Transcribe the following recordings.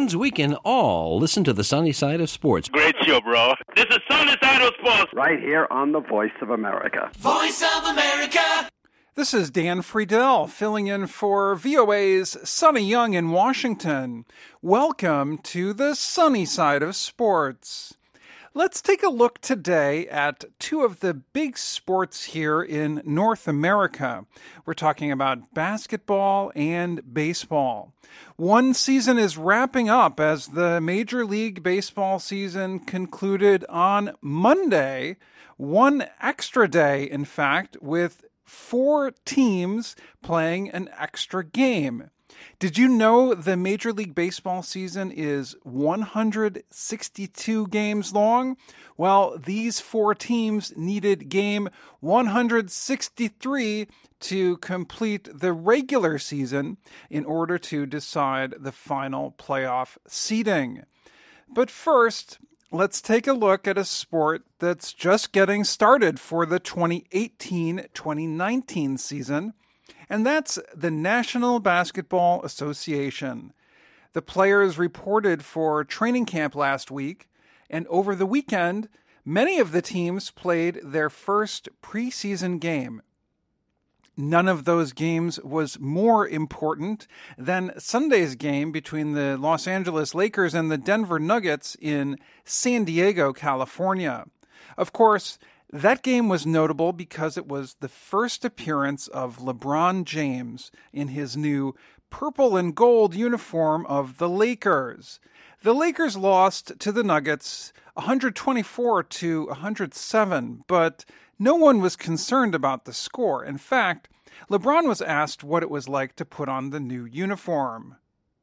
fans, we can all listen to the sunny side of sports. Great show, bro. This is Sunny Side of Sports. Right here on the Voice of America. Voice of America. This is Dan Friedel filling in for VOA's Sonny Young in Washington. Welcome to the sunny side of sports. Let's take a look today at two of the big sports here in North America. We're talking about basketball and baseball. One season is wrapping up as the Major League Baseball season concluded on Monday. One extra day, in fact, with 4 teams playing an extra game. Did you know the Major League Baseball season is 162 games long? Well, these 4 teams needed game 163 to complete the regular season in order to decide the final playoff seeding. But first, let's take a look at a sport that's just getting started for the 2018-2019 season, and that's the National Basketball Association. The players reported for training camp last week, and over the weekend, many of the teams played their first preseason game. None of those games was more important than Sunday's game between the Los Angeles Lakers and the Denver Nuggets in San Diego, California. Of course, that game was notable because it was the first appearance of LeBron James in his new purple and gold uniform of the Lakers. The Lakers lost to the Nuggets 124-107, but no one was concerned about the score. In fact, LeBron was asked what it was like to put on the new uniform.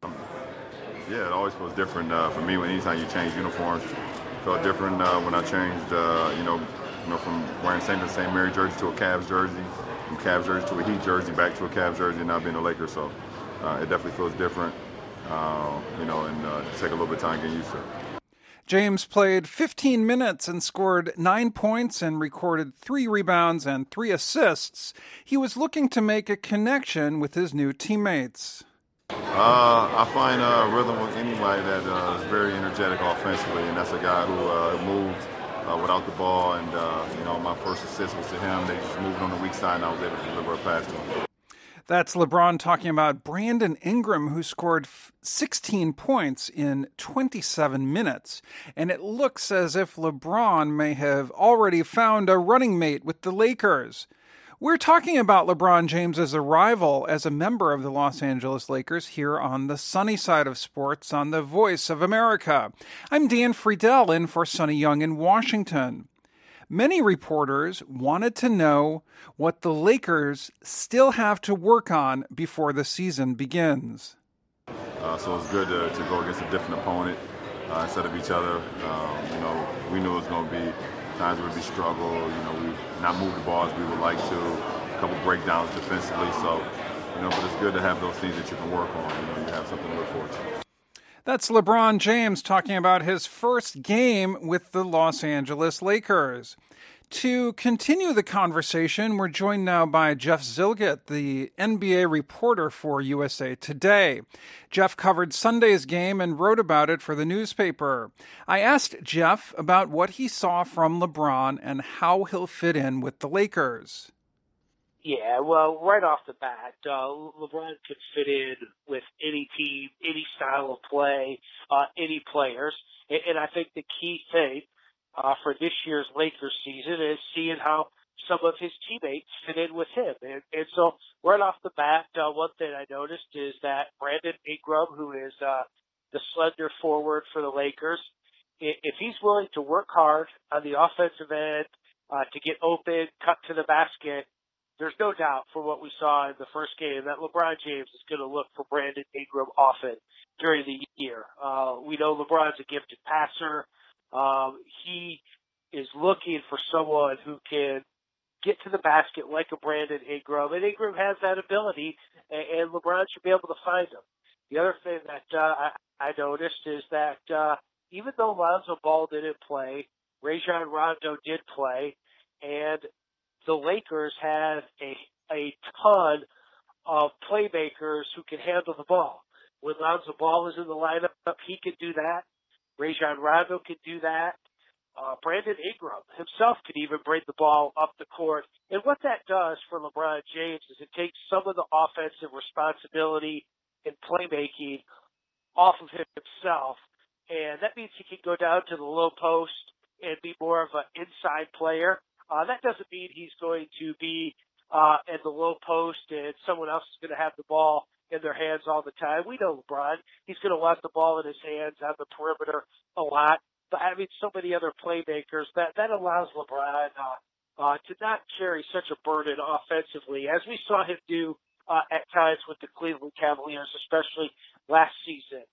Yeah, it always feels different for me. Anytime you change uniforms, it felt different when I changed, from wearing St. Mary jersey to a Cavs jersey, from Cavs jersey to a Heat jersey, back to a Cavs jersey, and now being a Lakers. So it definitely feels different, and take a little bit of time getting used to it. James played 15 minutes and scored 9 points and recorded 3 rebounds and 3 assists. He was looking to make a connection with his new teammates. I find rhythm with anybody that is very energetic offensively, and that's a guy who moved without the ball. And, my first assist was to him. They just moved on the weak side, and I was able to deliver a pass to him. That's LeBron talking about Brandon Ingram, who scored 16 points in 27 minutes. And it looks as if LeBron may have already found a running mate with the Lakers. We're talking about LeBron James's arrival as a member of the Los Angeles Lakers here on the sunny side of sports on the Voice of America. I'm Dan Friedel in for Sonny Young in Washington. Many reporters wanted to know what the Lakers still have to work on before the season begins. So it's good to go against a different opponent instead of each other. We knew it was going to be times where we'd be struggle. We not move the ball as we would like to. A couple breakdowns defensively. So, but it's good to have those things that you can work on. You have something to look forward to. That's LeBron James talking about his first game with the Los Angeles Lakers. To continue the conversation, we're joined now by Jeff Zillgitt, the NBA reporter for USA Today. Jeff covered Sunday's game and wrote about it for the newspaper. I asked Jeff about what he saw from LeBron and how he'll fit in with the Lakers. Yeah, well, right off the bat, LeBron could fit in with any team, any style of play, any players. And I think the key thing for this year's Lakers season is seeing how some of his teammates fit in with him. And so right off the bat, one thing I noticed is that Brandon Ingram, who is the slender forward for the Lakers, if he's willing to work hard on the offensive end to get open, cut to the basket, there's no doubt from what we saw in the first game that LeBron James is going to look for Brandon Ingram often during the year. We know LeBron's a gifted passer. He is looking for someone who can get to the basket like a Brandon Ingram, and Ingram has that ability, and LeBron should be able to find him. The other thing that I noticed is that even though Lonzo Ball didn't play, Rajon Rondo did play, and the Lakers have a ton of playmakers who can handle the ball. When Lonzo Ball is in the lineup, he can do that. Rajon Rondo can do that. Brandon Ingram himself can even bring the ball up the court. And what that does for LeBron James is it takes some of the offensive responsibility and playmaking off of himself. And that means he can go down to the low post and be more of an inside player. That doesn't mean he's going to be at the low post and someone else is going to have the ball in their hands all the time. We know LeBron. He's going to want the ball in his hands on the perimeter a lot. But having so many other playmakers, that allows LeBron to not carry such a burden offensively, as we saw him do at times with the Cleveland Cavaliers, especially last season.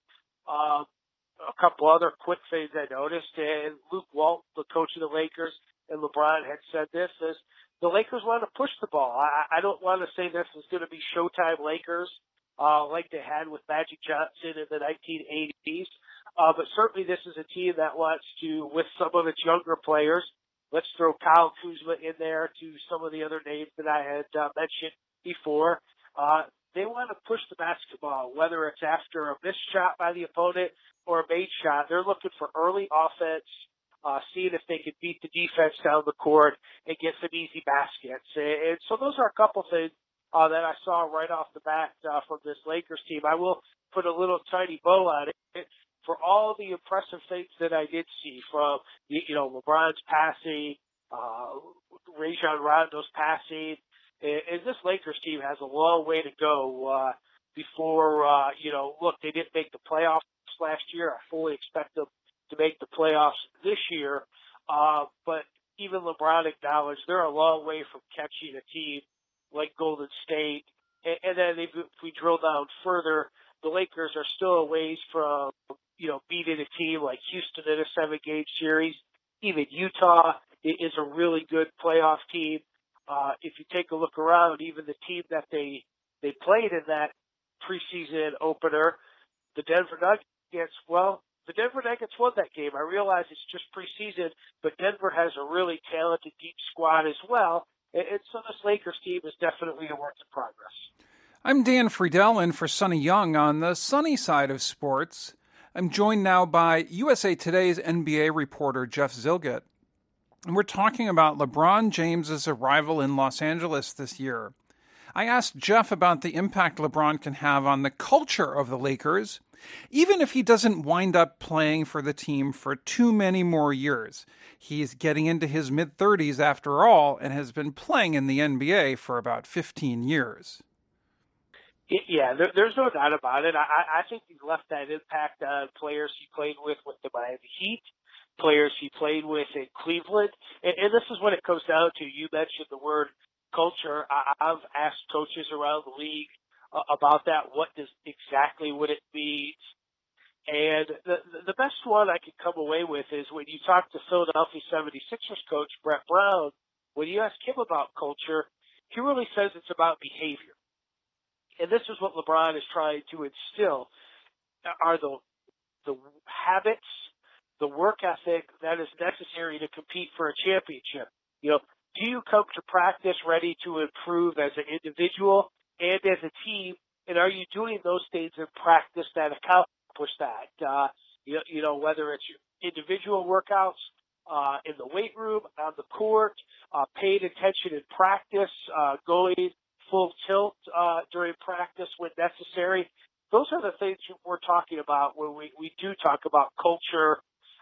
A couple other quick things I noticed, and Luke Walton, the coach of the Lakers, and LeBron had said this, is the Lakers want to push the ball. I don't want to say this is going to be Showtime Lakers like they had with Magic Johnson in the 1980s. But certainly this is a team that wants to, with some of its younger players, let's throw Kyle Kuzma in there to some of the other names that I had mentioned before. They want to push the basketball, whether it's after a missed shot by the opponent or a made shot. They're looking for early offense, seeing if they can beat the defense down the court and get some easy baskets. And so those are a couple things that I saw right off the bat from this Lakers team. I will put a little tiny bow on it. For all the impressive things that I did see from, LeBron's passing, Rajon Rondo's passing, and this Lakers team has a long way to go before, look, they didn't make the playoffs last year. I fully expect them to make the playoffs this year. But even LeBron acknowledged they're a long way from catching a team like Golden State. And then if we drill down further, the Lakers are still a ways from, beating a team like Houston in a 7-game series. Even Utah is a really good playoff team. If you take a look around, even the team that they played in that preseason opener, the Denver Nuggets, the Denver Nuggets won that game. I realize it's just preseason, but Denver has a really talented, deep squad as well. And so this Lakers team is definitely a work in progress. I'm Dan Friedel in for Sonny Young on the sunny side of sports. I'm joined now by USA Today's NBA reporter Jeff Zillgitt. And we're talking about LeBron James's arrival in Los Angeles this year. I asked Jeff about the impact LeBron can have on the culture of the Lakers, even if he doesn't wind up playing for the team for too many more years. He's getting into his mid-30s after all and has been playing in the NBA for about 15 years. Yeah, there's no doubt about it. I think he left that impact on players he played with the Miami Heat, players he played with in Cleveland. And this is what it comes down to. You mentioned the word culture. I've asked coaches around the league about that. What does exactly what it means? And the best one I could come away with is when you talk to Philadelphia 76ers coach Brett Brown, when you ask him about culture, he really says it's about behavior. And this is what LeBron is trying to instill, are the habits, the work ethic that is necessary to compete for a championship. Do you come to practice ready to improve as an individual and as a team? And are you doing those things in practice that accomplish that? Whether it's your individual workouts, in the weight room, on the court, paying attention in practice, going full tilt during practice when necessary. Those are the things we're talking about when we do talk about culture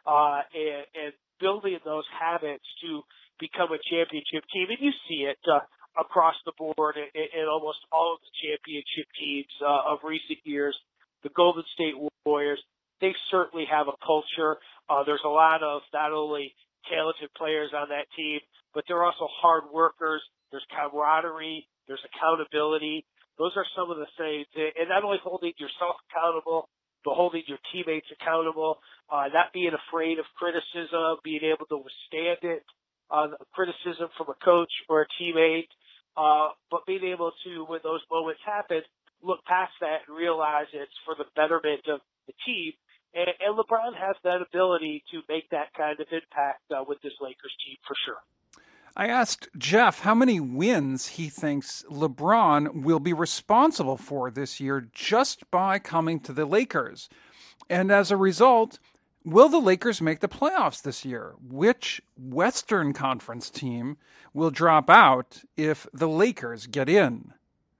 and building those habits to become a championship team. And you see it across the board in almost all of the championship teams of recent years. The Golden State Warriors, they certainly have a culture. There's a lot of not only talented players on that team, but they're also hard workers. There's camaraderie. There's accountability. Those are some of the things. And not only holding yourself accountable, but holding your teammates accountable, not being afraid of criticism, being able to withstand it, criticism from a coach or a teammate, but being able to, when those moments happen, look past that and realize it's for the betterment of the team. And LeBron has that ability to make that kind of impact with this Lakers team for sure. I asked Jeff how many wins he thinks LeBron will be responsible for this year just by coming to the Lakers. And as a result, will the Lakers make the playoffs this year? Which Western Conference team will drop out if the Lakers get in?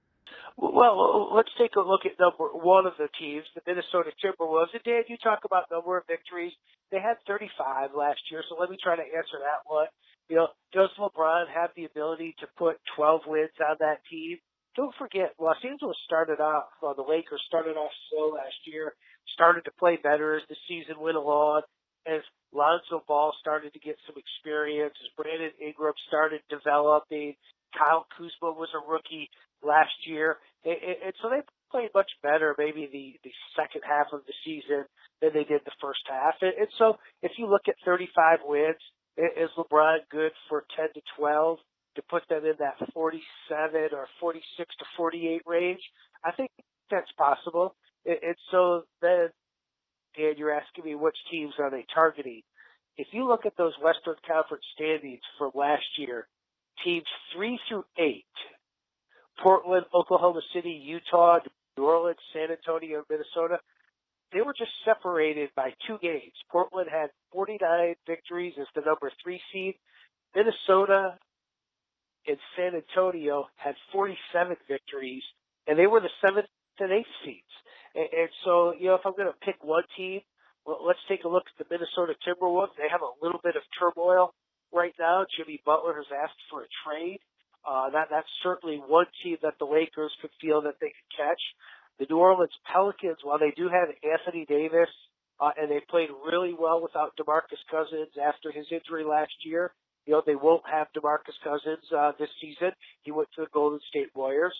Well, let's take a look at number one of the teams, the Minnesota Timberwolves. And Dan, you talk about number of victories. They had 35 last year, so let me try to answer that one. Does LeBron have the ability to put 12 wins on that team? Don't forget, Los Angeles the Lakers started off slow last year, started to play better as the season went along, as Lonzo Ball started to get some experience, as Brandon Ingram started developing. Kyle Kuzma was a rookie last year. And so they played much better maybe the second half of the season than they did the first half. And so if you look at 35 wins, is LeBron good for 10 to 12 to put them in that 47 or 46 to 48 range? I think that's possible. And so then, Dan, you're asking me which teams are they targeting. If you look at those Western Conference standings from last year, teams 3 through 8, Portland, Oklahoma City, Utah, New Orleans, San Antonio, Minnesota, they were just separated by 2 games. Portland had 49 victories as the number 3 seed. Minnesota and San Antonio had 47 victories, and they were the 7th and 8th seeds. And so, if I'm going to pick one team, well, let's take a look at the Minnesota Timberwolves. They have a little bit of turmoil right now. Jimmy Butler has asked for a trade. That's certainly one team that the Lakers could feel that they could catch. The New Orleans Pelicans, while they do have Anthony Davis, and they played really well without DeMarcus Cousins after his injury last year, they won't have DeMarcus Cousins this season. He went to the Golden State Warriors.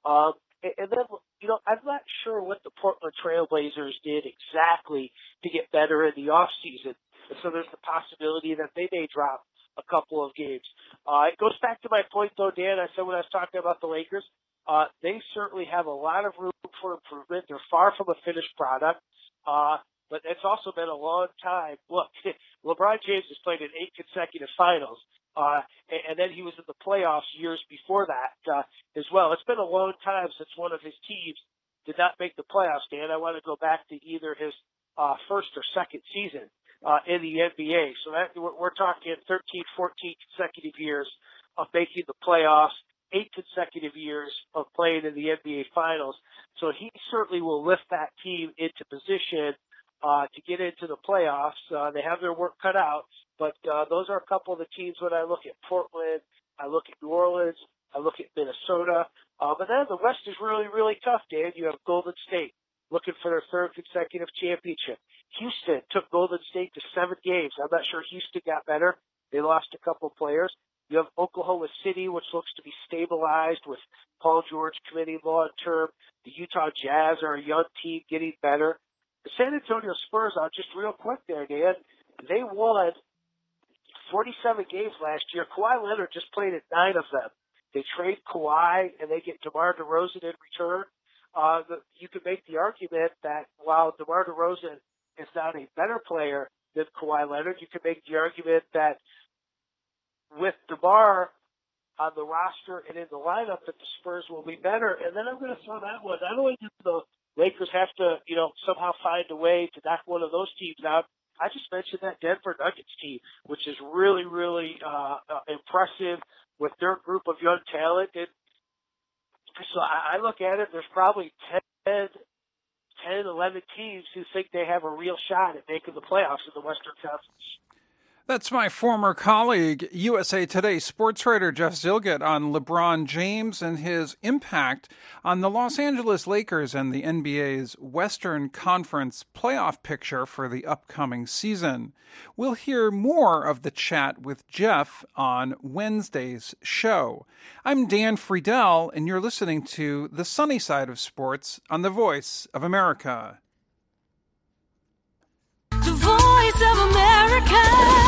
And then, I'm not sure what the Portland Trailblazers did exactly to get better in the offseason. And so there's the possibility that they may drop a couple of games. It goes back to my point, though, Dan. I said when I was talking about the Lakers, they certainly have a lot of room for improvement. They're far from a finished product, but it's also been a long time. Look, LeBron James has played in 8 consecutive finals, and then he was in the playoffs years before that as well. It's been a long time since one of his teams did not make the playoffs, Dan. I want to go back to either his first or second season in the NBA. So that we're talking 13, 14 consecutive years of making the playoffs, 8 consecutive years of playing in the NBA Finals. So he certainly will lift that team into position to get into the playoffs. They have their work cut out, but those are a couple of the teams when I look at Portland, I look at New Orleans, I look at Minnesota. But then the West is really, really tough, Dan. You have Golden State looking for their 3rd consecutive championship. Houston took Golden State to 7 games. I'm not sure Houston got better. They lost a couple of players. You have Oklahoma City, which looks to be stabilized with Paul George committing long-term. The Utah Jazz are a young team getting better. The San Antonio Spurs, just real quick there, Dan, they won 47 games last year. Kawhi Leonard just played in 9 of them. They trade Kawhi, and they get DeMar DeRozan in return. You could make the argument that while DeMar DeRozan is not a better player than Kawhi Leonard, you could make the argument that with DeMar on the roster and in the lineup that the Spurs will be better. And then I'm going to throw that one. Not only do the Lakers have to, somehow find a way to knock one of those teams out, I just mentioned that Denver Nuggets team, which is really, really impressive with their group of young talent. And so I look at it, there's probably 10, 11 teams who think they have a real shot at making the playoffs in the Western Conference. That's my former colleague, USA Today sports writer Jeff Zillgitt, on LeBron James and his impact on the Los Angeles Lakers and the NBA's Western Conference playoff picture for the upcoming season. We'll hear more of the chat with Jeff on Wednesday's show. I'm Dan Friedel, and you're listening to The Sunny Side of Sports on the Voice of America. The Voice of America.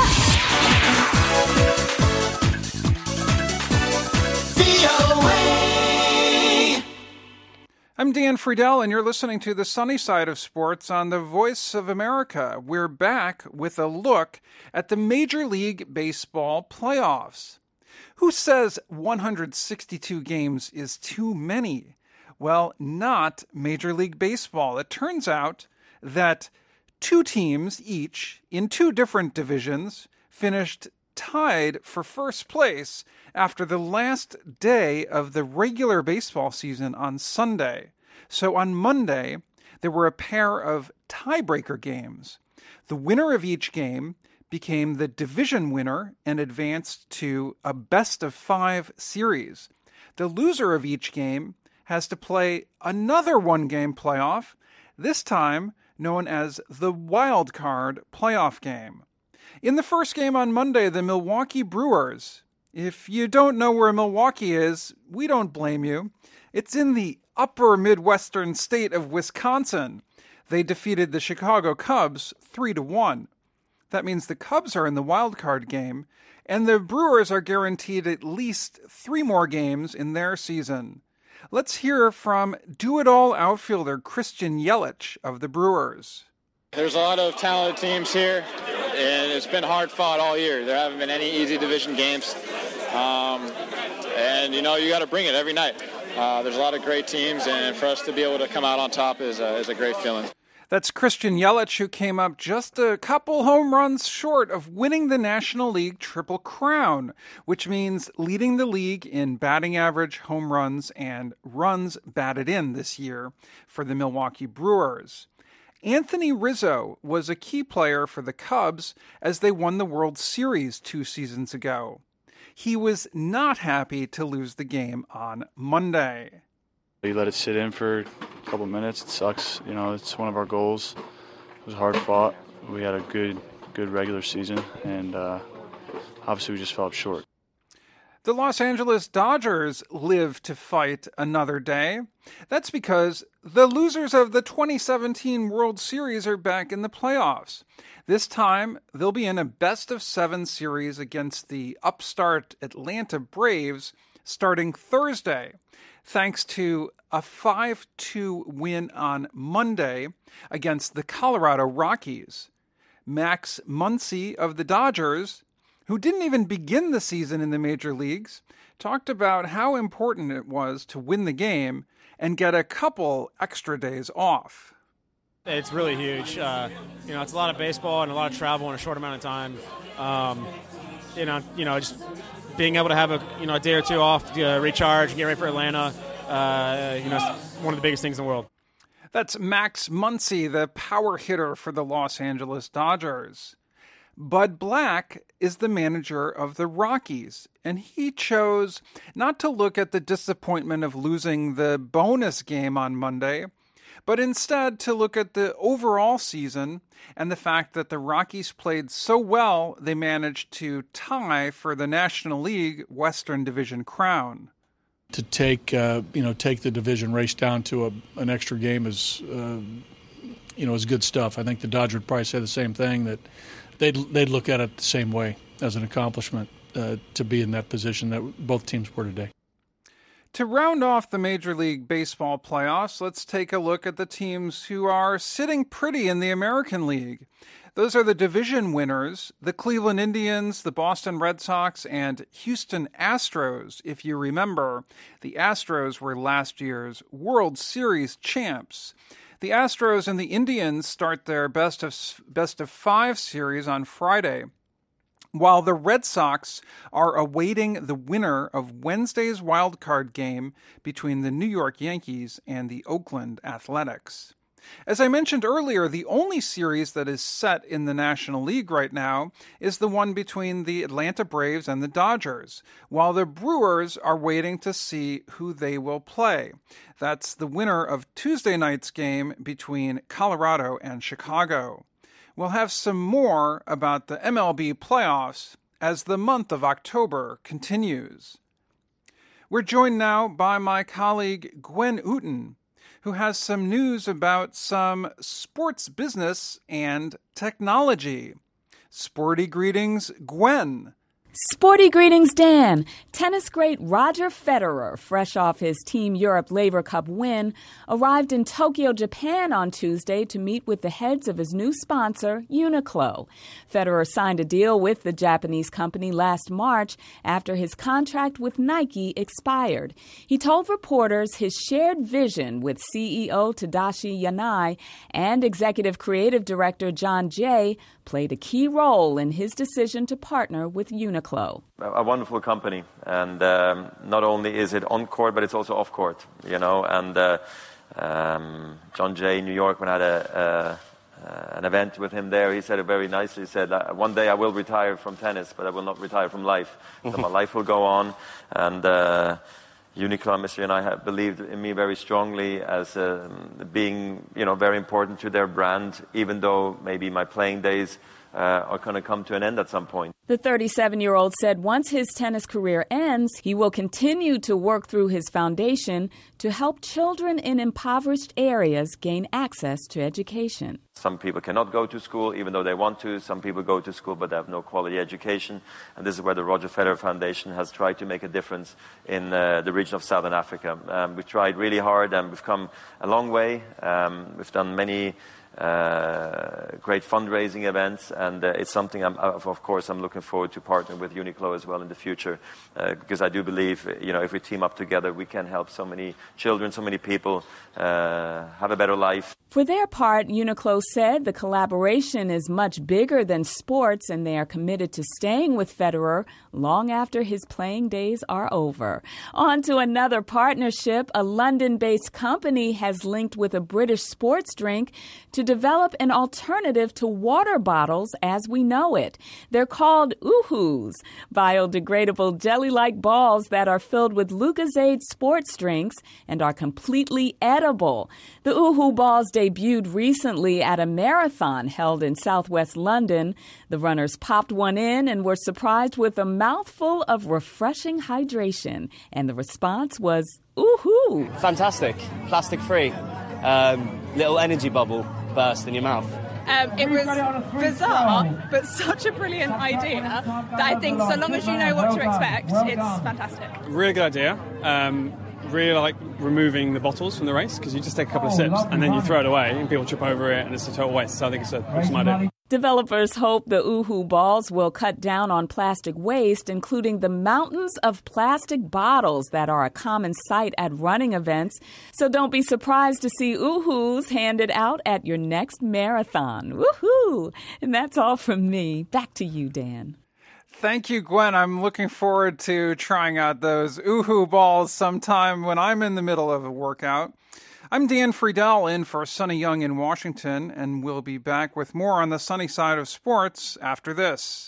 I'm Dan Friedel, and you're listening to The Sunny Side of Sports on the Voice of America. We're back with a look at the Major League Baseball playoffs. Who says 162 games is too many? Well, not Major League Baseball. It turns out that two teams each in two different divisions finished tied for first place after the last day of the regular baseball season on Sunday. So on Monday, there were a pair of tiebreaker games. The winner of each game became the division winner and advanced to a best-of-5 series. The loser of each game has to play another one-game playoff, this time known as the wild card playoff game. In the first game on Monday, the Milwaukee Brewers. If you don't know where Milwaukee is, we don't blame you. It's in the upper Midwestern state of Wisconsin. They defeated the Chicago Cubs 3-1. That means the Cubs are in the wild card game, and the Brewers are guaranteed at least 3 more games in their season. Let's hear from do-it-all outfielder Christian Yelich of the Brewers. There's a lot of talented teams here, and it's been hard fought all year. There haven't been any easy division games, and you got to bring it every night. There's a lot of great teams, and for us to be able to come out on top is a great feeling. That's Christian Yelich, who came up just a couple home runs short of winning the National League Triple Crown, which means leading the league in batting average, home runs, and runs batted in this year for the Milwaukee Brewers. Anthony Rizzo was a key player for the Cubs as they won the World Series 2 seasons ago. He was not happy to lose the game on Monday. You let it sit in for a couple minutes. It sucks. It's one of our goals. It was hard fought. We had a good regular season, and obviously we just fell up short. The Los Angeles Dodgers live to fight another day. That's because the losers of the 2017 World Series are back in the playoffs. This time, they'll be in a best-of-7 series against the upstart Atlanta Braves starting Thursday, thanks to a 5-2 win on Monday against the Colorado Rockies. Max Muncy of the Dodgers, who didn't even begin the season in the major leagues, talked about how important it was to win the game and get a couple extra days off. It's really huge. It's a lot of baseball and a lot of travel in a short amount of time. Just being able to have a day or two off to recharge and get ready for Atlanta, one of the biggest things in the world. That's Max Muncy, the power hitter for the Los Angeles Dodgers. Bud Black is the manager of the Rockies, and he chose not to look at the disappointment of losing the bonus game on Monday, but instead to look at the overall season and the fact that the Rockies played so well they managed to tie for the National League Western Division crown. To take the division race down to an extra game is good stuff. I think the Dodgers would probably say the same thing, that they'd look at it the same way as an accomplishment to be in that position that both teams were today. To round off the Major League Baseball playoffs, let's take a look at the teams who are sitting pretty in the American League. Those are the division winners, the Cleveland Indians, the Boston Red Sox, and Houston Astros. If you remember, the Astros were last year's World Series champs. The Astros and the Indians start their best of 5 series on Friday, while the Red Sox are awaiting the winner of Wednesday's wild card game between the New York Yankees and the Oakland Athletics. As I mentioned earlier, the only series that is set in the National League right now is the one between the Atlanta Braves and the Dodgers, while the Brewers are waiting to see who they will play. That's the winner of Tuesday night's game between Colorado and Chicago. We'll have some more about the MLB playoffs as the month of October continues. We're joined now by my colleague Gwen Uten, who has some news about some sports business and technology. Sporty greetings, Gwen. Sporty greetings, Dan. Tennis great Roger Federer, fresh off his Team Europe Laver Cup win, arrived in Tokyo, Japan on Tuesday to meet with the heads of his new sponsor, Uniqlo. Federer signed a deal with the Japanese company last March after his contract with Nike expired. He told reporters his shared vision with CEO Tadashi Yanai and Executive Creative Director John Jay played a key role in his decision to partner with Uniqlo. A wonderful company, and not only is it on court, but it's also off court, you know. And John Jay in New York, when I had an event with him there, he said it very nicely. He said, one day I will retire from tennis, but I will not retire from life. So my life will go on, and Uniqlo, Mr. and I have believed in me very strongly as being, you know, very important to their brand, even though maybe my playing days are going to come to an end at some point. The 37-year-old said once his tennis career ends, he will continue to work through his foundation to help children in impoverished areas gain access to education. Some people cannot go to school even though they want to. Some people go to school but they have no quality education. And this is where the Roger Federer Foundation has tried to make a difference in the region of Southern Africa. We've tried really hard and we've come a long way. We've done many great fundraising events, and it's something of course I'm looking forward to partnering with Uniqlo as well in the future, because I do believe, you know, if we team up together we can help so many children, so many people have a better life. For their part, Uniqlo said the collaboration is much bigger than sports, and they are committed to staying with Federer long after his playing days are over. On to another partnership. A London-based company has linked with a British sports drink to develop an alternative to water bottles as we know it. They're called Oohoos, biodegradable jelly-like balls that are filled with Lucozade sports drinks and are completely edible. The Oohoo balls debuted recently at a marathon held in southwest London. The runners popped one in and were surprised with a mouthful of refreshing hydration, and the response was, oohoo! Fantastic. Plastic-free. Little energy bubble burst in your mouth. It was bizarre, but such a brilliant idea that I think so long as you know what to expect, it's fantastic. Really good idea. Really like removing the bottles from the race, because you just take a couple of sips and then you throw it away and people trip over it and it's a total waste. So I think it's a awesome idea. Developers hope the Oohoo balls will cut down on plastic waste, including the mountains of plastic bottles that are a common sight at running events. So don't be surprised to see Oohoos handed out at your next marathon. Woohoo! And that's all from me. Back to you, Dan. Thank you, Gwen. I'm looking forward to trying out those Oohoo balls sometime when I'm in the middle of a workout. I'm Dan Friedel in for Sonny Young in Washington, and we'll be back with more on the sunny side of sports after this.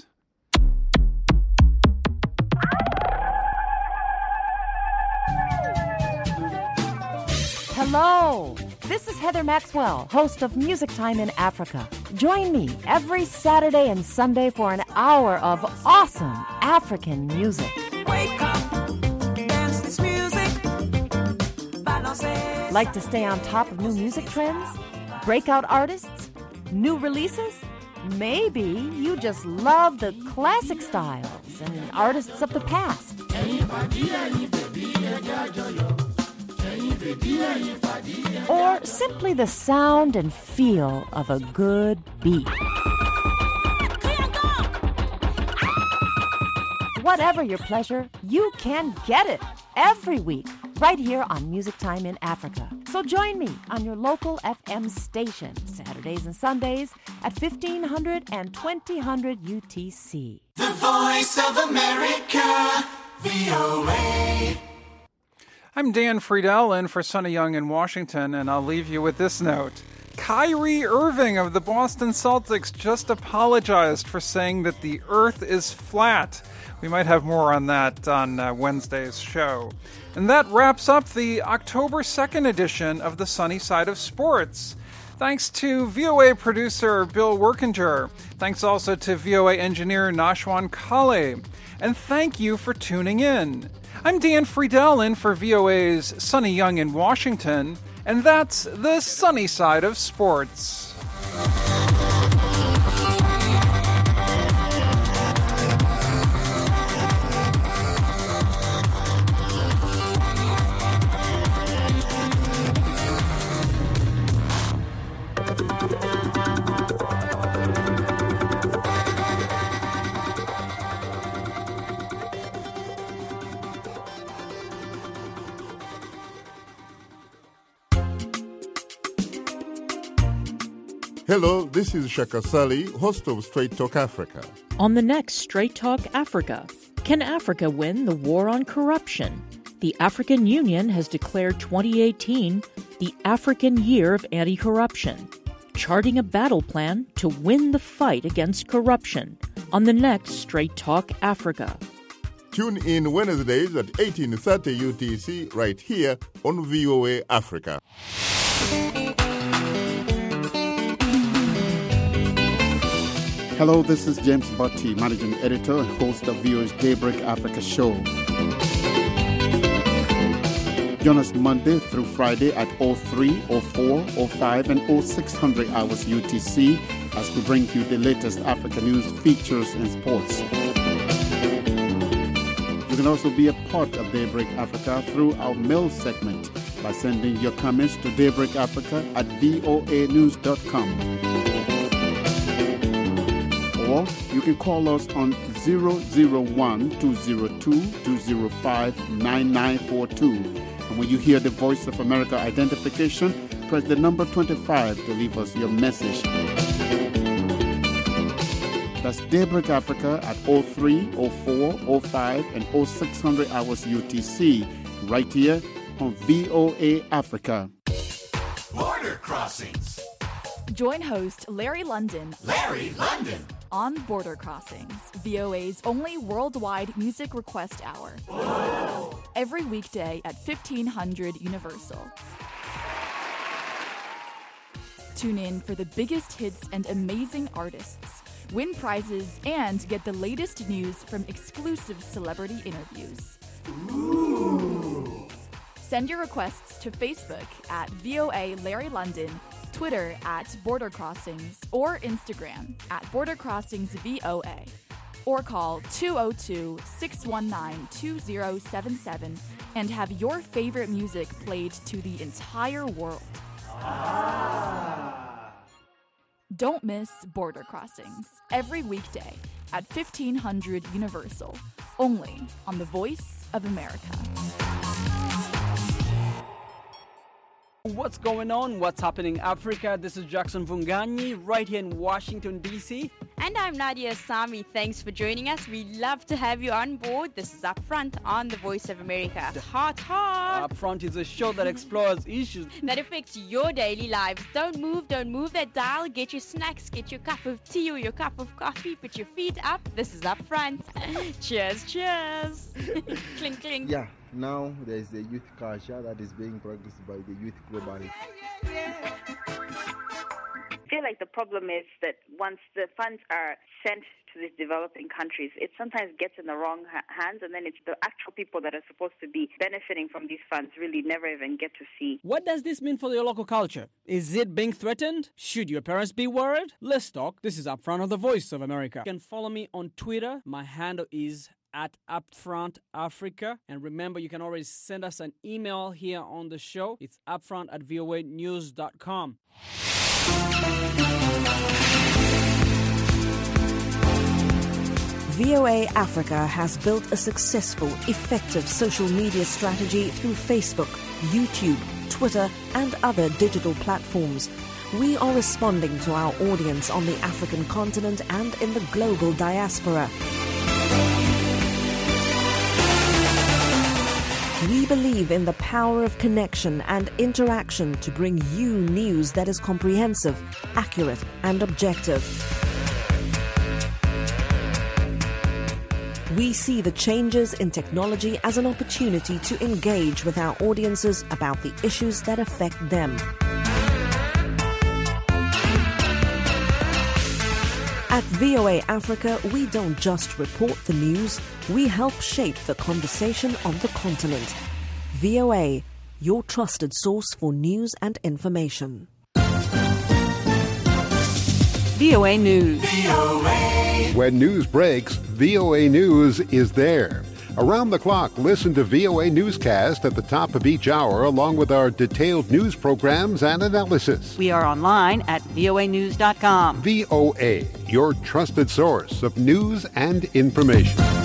Hello, this is Heather Maxwell, host of Music Time in Africa. Join me every Saturday and Sunday for an hour of awesome African music. Wake up, dance this music. Like to stay on top of new music trends? Breakout artists? New releases? Maybe you just love the classic styles and artists of the past. Or simply the sound and feel of a good beat. Whatever your pleasure, you can get it every week right here on Music Time in Africa. So join me on your local FM station, Saturdays and Sundays at 1500 and 2000 UTC. The Voice of America, VOA. I'm Dan Friedel in for Sonny Young in Washington, and I'll leave you with this note. Kyrie Irving of the Boston Celtics just apologized for saying that the earth is flat. We might have more on that on Wednesday's show. And that wraps up the October 2nd edition of the Sunny Side of Sports. Thanks to VOA producer Bill Workinger. Thanks also to VOA engineer Nashwan Kale. And thank you for tuning in. I'm Dan Friedel in for VOA's Sonny Young in Washington, and that's the Sunny Side of Sports. Hello, this is Shaka Sali, host of Straight Talk Africa. On the next Straight Talk Africa, can Africa win the war on corruption? The African Union has declared 2018 the African Year of Anti-Corruption, charting a battle plan to win the fight against corruption on the next Straight Talk Africa. Tune in Wednesdays at 18:30 UTC right here on VOA Africa. Hello, this is James Botti, Managing Editor and host of VOA's Daybreak Africa show. Join us Monday through Friday at 03, 04, 05, and 0600 hours UTC as we bring you the latest Africa news, features, and sports. You can also be a part of Daybreak Africa through our mail segment by sending your comments to daybreakafrica@voanews.com. Or you can call us on 001-202-205-9942. And when you hear the Voice of America identification, press the number 25 to leave us your message. That's Daybreak Africa at 03, 04, 05, and 0600 hours UTC, right here on VOA Africa. Border Crossings. Join host Larry London. Larry London. On Border Crossings, VOA's only worldwide music request hour. Whoa. Every weekday at 1500 Universal. Tune in for the biggest hits and amazing artists, win prizes, and get the latest news from exclusive celebrity interviews. Ooh. Send your requests to Facebook at VOA Larry London, Twitter at Border Crossings, or Instagram at Border Crossings VOA, or call 202-619-2077 and have your favorite music played to the entire world. Don't miss Border Crossings every weekday at 1500 Universal, only on the Voice of America. What's going on? What's happening in Africa? This is Jackson Vunganyi right here in Washington, D.C. And I'm Nadia Sami. Thanks for joining us. We love to have you on board. This is Upfront on the Voice of America. Hot. Upfront is a show that explores issues that affects your daily lives. Don't move that dial. Get your snacks, get your cup of tea or your cup of coffee. Put your feet up. This is Upfront. Cheers. Clink, clink. Yeah. Now there's the youth culture that is being practiced by the youth globally. I feel like the problem is that once the funds are sent to these developing countries, it sometimes gets in the wrong hands, and then it's the actual people that are supposed to be benefiting from these funds really never even get to see. What does this mean for your local culture? Is it being threatened? Should your parents be worried? Let's talk. This is Upfront of the Voice of America. You can follow me on Twitter. My handle is @Upfront Africa. And remember, you can always send us an email here on the show. It's upfront@voanews.com. VOA Africa has built a successful, effective social media strategy through Facebook, YouTube, Twitter, and other digital platforms. We are responding to our audience on the African continent and in the global diaspora. We believe in the power of connection and interaction to bring you news that is comprehensive, accurate, and objective. We see the changes in technology as an opportunity to engage with our audiences about the issues that affect them. At VOA Africa, we don't just report the news, we help shape the conversation on the continent. VOA, your trusted source for news and information. VOA News. When news breaks, VOA News is there. Around the clock, listen to VOA Newscast at the top of each hour, along with our detailed news programs and analysis. We are online at voanews.com. VOA, your trusted source of news and information.